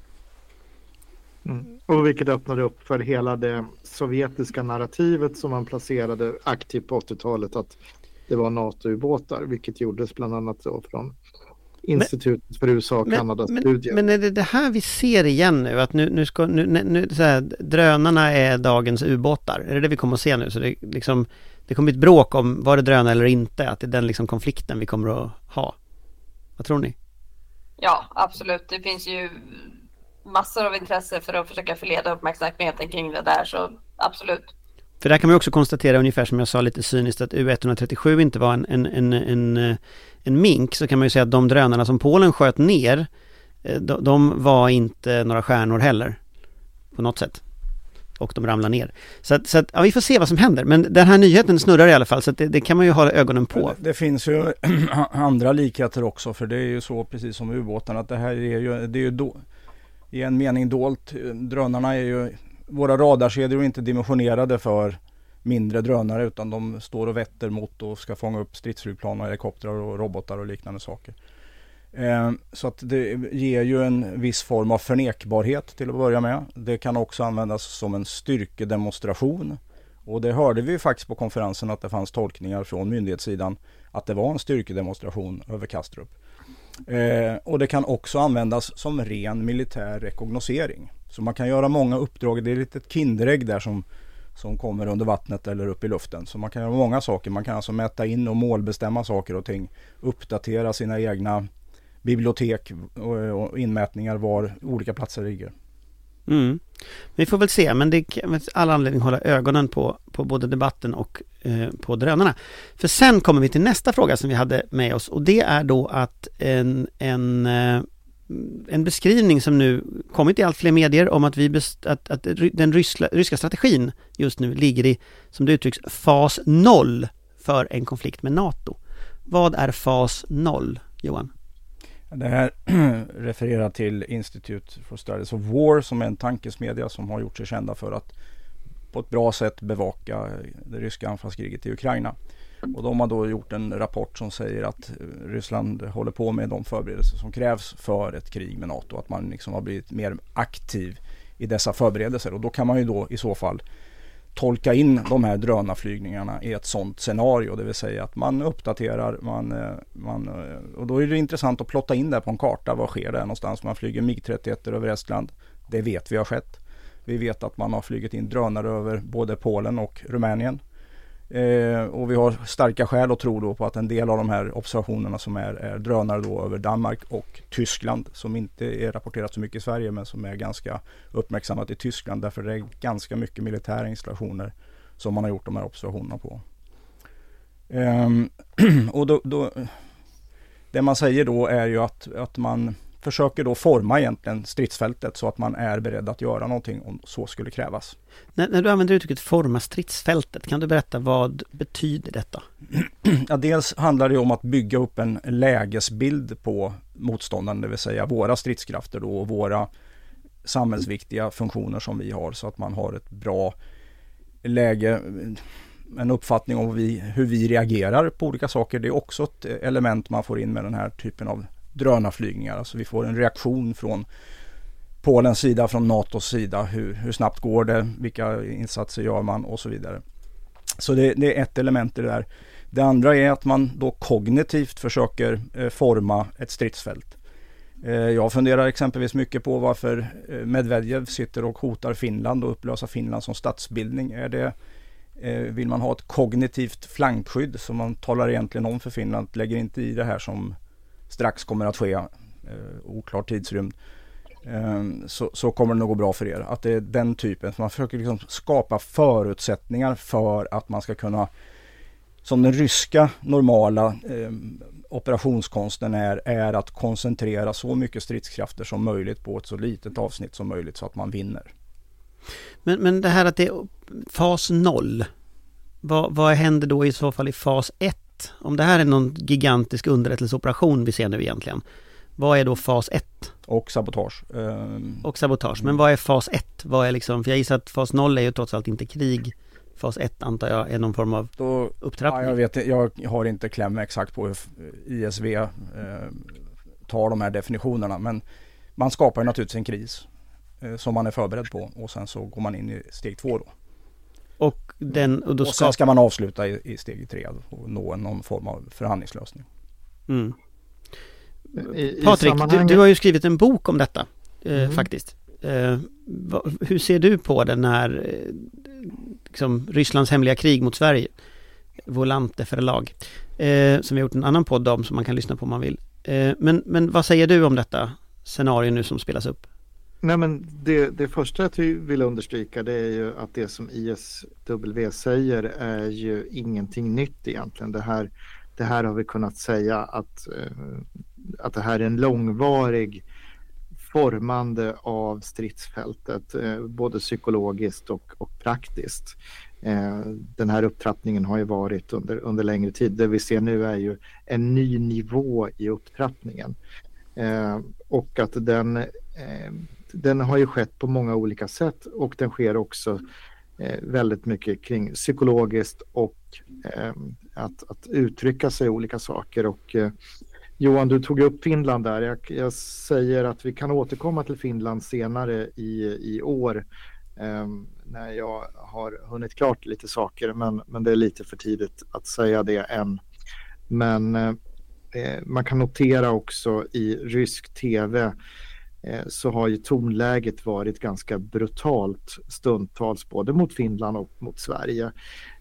Och vilket öppnade upp för hela det sovjetiska narrativet som man placerade aktivt på 80-talet att det var NATO-ubåtar, vilket gjordes bland annat då från Institutet för USA och Kanada-studier. Men är det här vi ser igen nu? Att nu så här, drönarna är dagens ubåtar? Är det vi kommer att se nu? Så det kommer ett bråk om var det drönare eller inte? Att det är den liksom konflikten vi kommer att ha? Vad tror ni? Ja, absolut. Det finns ju massor av intresse för att försöka förleda uppmärksamheten kring det där, så absolut. För där kan man också konstatera, ungefär som jag sa lite cyniskt, att U137 inte var en mink, så kan man ju säga att de drönarna som Polen sköt ner, de var inte några stjärnor heller på något sätt. Och de ramlar ner. Så att ja, vi får se vad som händer. Men den här nyheten snurrar i alla fall, så att det kan man ju ha ögonen på. Det finns ju andra likheter också, för det är ju så precis som ubåtarna att det här är ju i en mening dolt. Drönarna är ju, våra radarkedjor är inte dimensionerade för mindre drönare, utan de står och vetter mot och ska fånga upp stridsflygplan och helikoptrar och robotar och liknande saker. Så att det ger ju en viss form av förnekbarhet till att börja med. Det kan också användas som en styrkedemonstration. Och det hörde vi faktiskt på konferensen, att det fanns tolkningar från myndighetssidan att det var en styrkedemonstration över Kastrup. Och det kan också användas som ren militär rekognosering. Så man kan göra många uppdrag. Det är lite ett kinderägg där som kommer under vattnet eller upp i luften. Så man kan göra många saker. Man kan alltså mäta in och målbestämma saker och ting. Uppdatera sina egna bibliotek och inmätningar var olika platser ligger. Vi får väl se, men det är alla anledning att hålla ögonen på både debatten och på drönarna. För sen kommer vi till nästa fråga som vi hade med oss, och det är då att en beskrivning som nu kommit i allt fler medier om att att den ryska strategin just nu ligger i, som det uttrycks, fas 0 för en konflikt med NATO. Vad är fas 0, Johan? Det här refererar till Institute for Studies of War, som är en tankesmedja som har gjort sig kända för att på ett bra sätt bevaka det ryska anfallskriget i Ukraina. Och de har då gjort en rapport som säger att Ryssland håller på med de förberedelser som krävs för ett krig med NATO. Att man liksom har blivit mer aktiv i dessa förberedelser. Och då kan man ju då i så fall tolka in de här drönarflygningarna i ett sånt scenario. Det vill säga att man uppdaterar, och då är det intressant att plotta in det på en karta. Vad sker det någonstans? Man flyger MiG-31 över Estland. Det vet vi har skett. Vi vet att man har flugit in drönare över både Polen och Rumänien. Och vi har starka skäl att tro då på att en del av de här observationerna som är drönare då över Danmark och Tyskland, som inte är rapporterat så mycket i Sverige men som är ganska uppmärksammat i Tyskland, därför det är ganska mycket militära installationer som man har gjort de här observationerna på. Och då det man säger då är ju att man försöker då forma egentligen stridsfältet så att man är beredd att göra någonting om så skulle krävas. När du använder uttrycket forma stridsfältet, kan du berätta vad betyder detta? Ja, dels handlar det om att bygga upp en lägesbild på motståndaren, det vill säga våra stridskrafter då, och våra samhällsviktiga funktioner som vi har, så att man har ett bra läge, en uppfattning om hur vi reagerar på olika saker. Det är också ett element man får in med den här typen av drönarflygningar. Alltså vi får en reaktion från Polens sida, från NATOs sida. Hur snabbt går det? Vilka insatser gör man? Och så vidare. Så det är ett element i det där. Det andra är att man då kognitivt försöker forma ett stridsfält. Jag funderar exempelvis mycket på varför Medvedev sitter och hotar Finland och upplösa Finland som statsbildning. Vill man ha ett kognitivt flankskydd som man talar egentligen om för Finland? Lägger inte i det här som strax kommer att ske, oklar tidsrymd. så kommer det nog gå bra för er. Att det är den typen. Man försöker liksom skapa förutsättningar för att man ska kunna, som den ryska normala operationskonsten är att koncentrera så mycket stridskrafter som möjligt på ett så litet avsnitt som möjligt så att man vinner. Men det här att det är fas 0, vad händer då i så fall i fas 1? Om det här är någon gigantisk underrättelseoperation vi ser nu egentligen, vad är då fas 1? Och sabotage. Och sabotage, men vad är fas 1? Vad är liksom, för jag gissar att fas 0 är ju trots allt inte krig. Fas 1 antar jag är någon form av upptrappning. Ja, jag har inte kläm exakt på hur ISV tar de här definitionerna, men man skapar ju naturligtvis en kris som man är förberedd på och sen så går man in i steg 2 då. Och sen ska man avsluta i steg 3 och nå någon form av förhandlingslösning. Mm. Patrik, du har ju skrivit en bok om detta faktiskt. Hur ser du på den här liksom, Rysslands hemliga krig mot Sverige? Volante förlag som vi har gjort en annan podd om som man kan lyssna på om man vill. Men vad säger du om detta scenario nu som spelas upp? Nej, men det första jag vill understryka, det är ju att det som ISW säger är ju ingenting nytt egentligen. Det här har vi kunnat säga att det här är en långvarig formande av stridsfältet, både psykologiskt och praktiskt. Den här upptrappningen har ju varit under längre tid. Det vi ser nu är ju en ny nivå i upptrappningen. Och att den har ju skett på många olika sätt och den sker också väldigt mycket kring psykologiskt och att uttrycka sig i olika saker. Och Johan, du tog upp Finland där. Jag säger att vi kan återkomma till Finland senare i år när jag har hunnit klart lite saker, men det är lite för tidigt att säga det än. Men man kan notera också i rysk tv så har ju tonläget varit ganska brutalt stundtals både mot Finland och mot Sverige.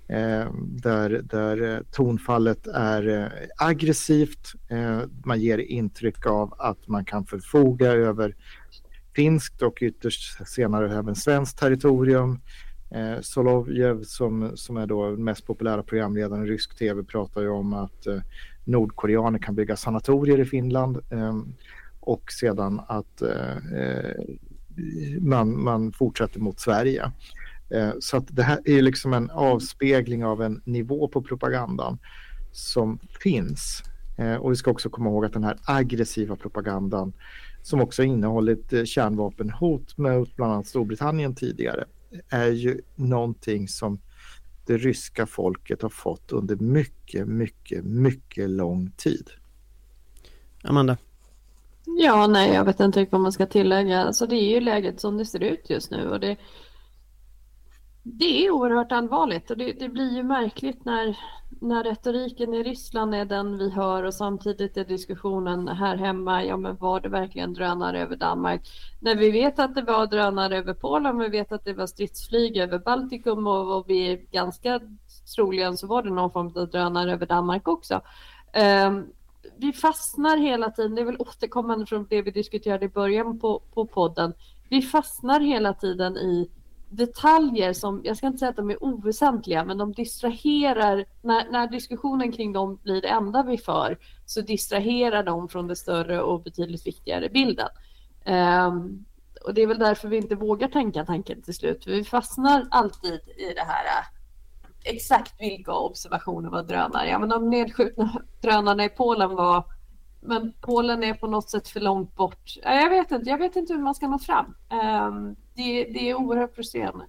Där tonfallet är aggressivt. Man ger intryck av att man kan förfoga över finskt och ytterst senare även svenskt territorium. Solovjev som är då den mest populära programledaren i rysk tv pratar ju om att nordkoreaner kan bygga sanatorier i Finland och sedan att man fortsätter mot Sverige. Så att det här är liksom en avspegling av en nivå på propagandan som finns. Och vi ska också komma ihåg att den här aggressiva propagandan som också innehållit kärnvapenhot mot bland annat Storbritannien tidigare är ju någonting som det ryska folket har fått under mycket, mycket, mycket lång tid. Amanda? Ja, nej, jag vet inte vad man ska tillägga. Alltså det är ju läget som det ser ut just nu och det är oerhört allvarligt och det blir ju märkligt när retoriken i Ryssland är den vi hör och samtidigt är diskussionen här hemma, ja men var det verkligen drönare över Danmark? När vi vet att det var drönare över Polen, vi vet att det var stridsflyg över Baltikum och vi är ganska troligen så var det någon form av drönare över Danmark också. Vi fastnar hela tiden, det är väl återkommande från det vi diskuterade i början på podden. Vi fastnar hela tiden i detaljer som, jag ska inte säga att de är oväsentliga, men de distraherar, när diskussionen kring dem blir det enda vi för, så distraherar de från det större och betydligt viktigare bilden. Och det är väl därför vi inte vågar tänka tanken till slut. Vi fastnar alltid i det här exakt vilka observationer var drönare. Ja, men de nedskjutna drönarna i Polen var, men Polen är på något sätt för långt bort. Jag vet inte hur man ska nå fram. Det är oerhört frustrerande.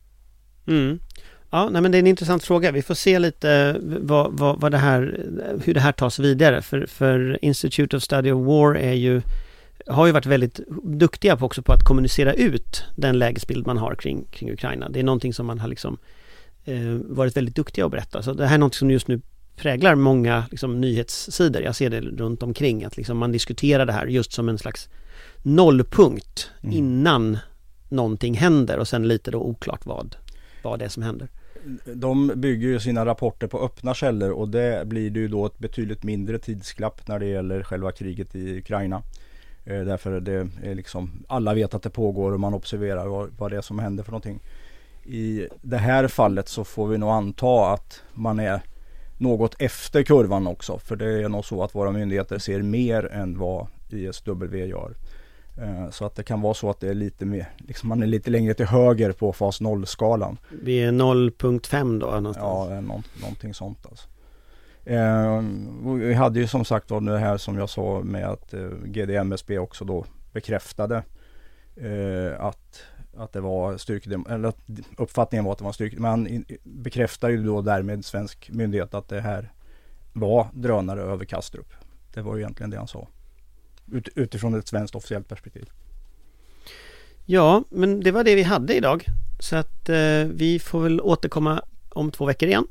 Ja, nej, men det är en intressant fråga. Vi får se lite vad det här, hur det här tas vidare. För Institute of Study of War har ju varit väldigt duktiga på att kommunicera ut den lägesbild man har kring Ukraina. Det är någonting som man har liksom varit väldigt duktiga att berätta. Så det här är något som just nu präglar många liksom, nyhetssidor. Jag ser det runt omkring att liksom, man diskuterar det här just som en slags nollpunkt innan någonting händer och sen lite då oklart vad det är som händer. De bygger ju sina rapporter på öppna källor och det blir det ju då ett betydligt mindre tidsklapp när det gäller själva kriget i Ukraina. Därför det är liksom, alla vet att det pågår och man observerar vad det är som händer för någonting. I det här fallet så får vi nog anta att man är något efter kurvan också. För det är nog så att våra myndigheter ser mer än vad ISW gör. Så att det kan vara så att det är lite mer, liksom man är lite längre till höger på fas 0-skalan. Vi är 0.5 då någonstans. Ja, någonting sånt alltså. Vi hade ju som sagt då det här som jag sa med att GDMSB också då bekräftade att det var eller att uppfattningen var att det var styrkedem. Man bekräftar ju då därmed svensk myndighet att det här var drönare över Kastrup. Det var ju egentligen det han sa. Utifrån ett svenskt officiellt perspektiv. Ja, men det var det vi hade idag. Så att vi får väl återkomma om 2 veckor igen.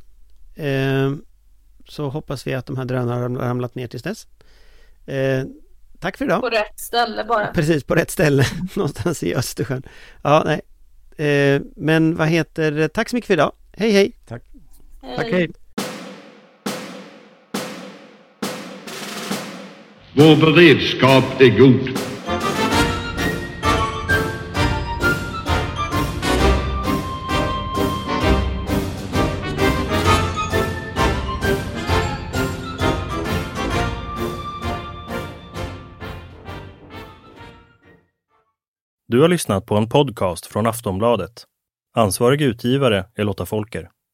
Så hoppas vi att de här drönarna har ramlat ner tills dess. Tack för idag. På rätt ställe bara. Precis, på rätt ställe. Någonstans i Östersjön. Ja, nej. Men tack så mycket för idag. Hej, hej. Tack. Hej. Tack, hej. Vår beredskap är god. Du har lyssnat på en podcast från Aftonbladet. Ansvarig utgivare är Lotta Folker.